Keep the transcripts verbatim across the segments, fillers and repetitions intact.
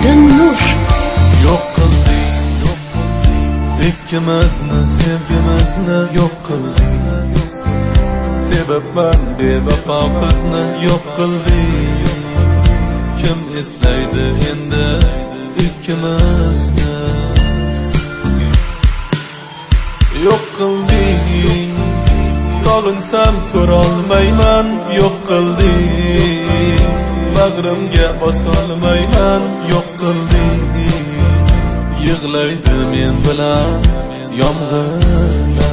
Hisomiddin Nur. Yo'q qilding ikkimizni, sevgimizni yo'q qilding. Sebabman bevafo qizni yo'q qilding. Kim eslaydi endi ikkimizni? Yo'q qilding, sog'insam ko'rolmayman. Yo'q qilding, bag'rimga bosolmayman. Yo'q qilding, yig'laydi men bilan yomg'irlar.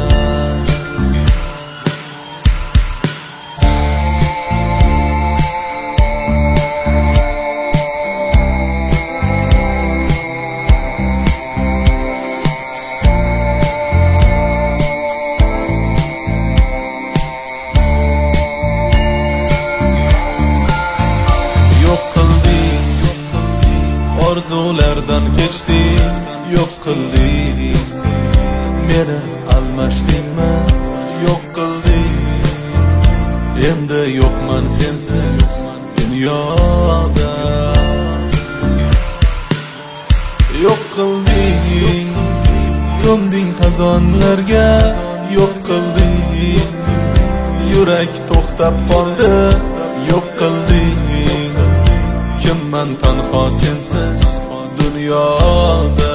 Orzulardan kechding, yo'q qilding. Meni almashdingmi? Yo'q qilding. Endi yo'qman sensiz dunyoda. Yo'q qilding, ko'mding xazonlarga. Yo'q qilding, yurak to'xtab qoldi. Yo'q qilding, kimman tanho sensiz dunyoda.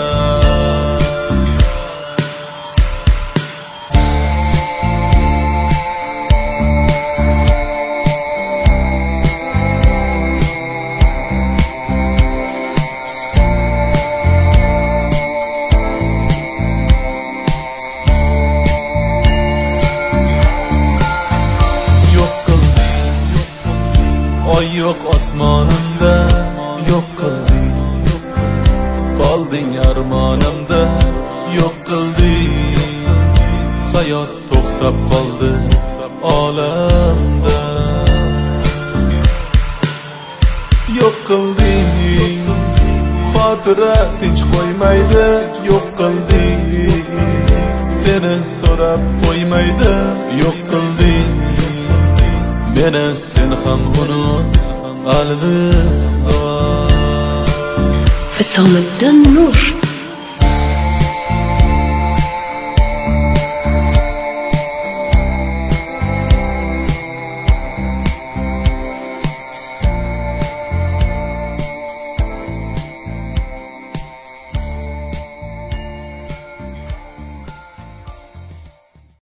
Yo'q qilding, oy yo'q osmonimda. Yo'q qilding, qolding armonimda. Yo'q qilding, hayot to'xtab qoldi olamda. Yo'q qilding, xotira tinch qo'ymaydi. Yo'q qilding, seni so'rab qo'ymaydi. Yo'q qilding, meni sen ham unut. Alvida. Hisomiddin Nur.